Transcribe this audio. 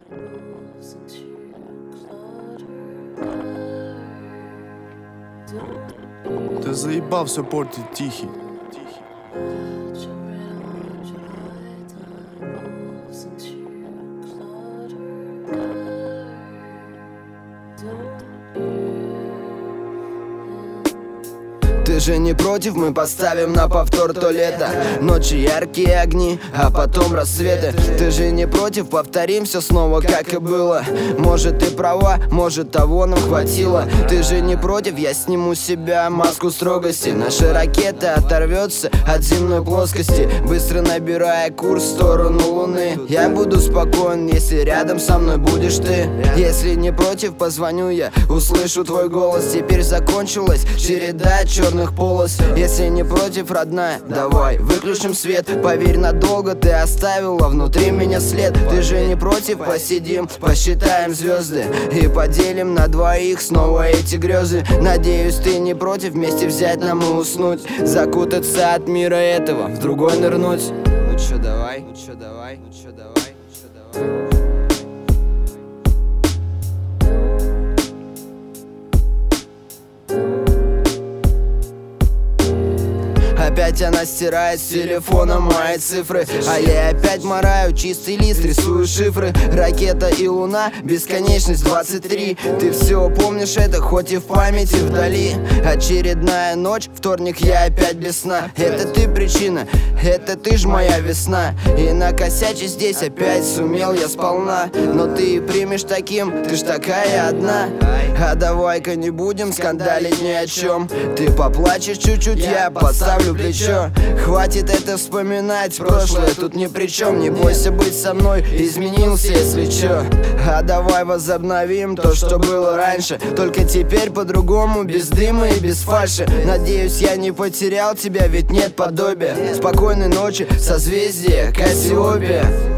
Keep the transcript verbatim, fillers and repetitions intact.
Ты заебал все портить, Тихий. Ты же не против, мы поставим на повтор то лето. Ночи яркие огни, а потом рассветы. Ты же не против, повторим все снова, как и было. Может ты права, может того нам хватило. Ты же не против, я сниму с себя маску строгости. Наша ракета оторвется от земной плоскости, быстро набирая курс в сторону луны. Я буду спокоен, если рядом со мной будешь ты. Если не против, позвоню я, услышу твой голос. Теперь закончилась череда черных полос. Если не против, родная, давай выключим свет. Поверь, надолго ты оставила внутри меня след. Ты же не против, посидим, посчитаем звезды и поделим на двоих снова эти грезы. Надеюсь, ты не против вместе взять нам и уснуть, закутаться от мира этого, в другой нырнуть. Ну чё, давай, ну чё, давай, ну чё, давай, ну чё, давай. Опять она стирает с телефона мои цифры, а я опять мораю чистый лист, рисую шифры. Ракета и луна, бесконечность двадцать три. Ты все помнишь это, хоть и в памяти вдали. Очередная ночь, вторник, я опять без сна. Это ты причина, это ты ж моя весна. И накосячить здесь опять сумел я сполна. Но ты примешь таким, ты ж такая одна. А давай-ка не будем скандалить ни о чем. Ты поплачешь чуть-чуть, я подставлю плечо. Хватит это вспоминать, прошлое тут ни при чем. Не бойся быть со мной, изменился, если чё. А давай возобновим то, что было раньше, только теперь по-другому, без дыма и без фальши. Надеюсь, я не потерял тебя, ведь нет подобия. Спокойной ночи, созвездие Кассиопея.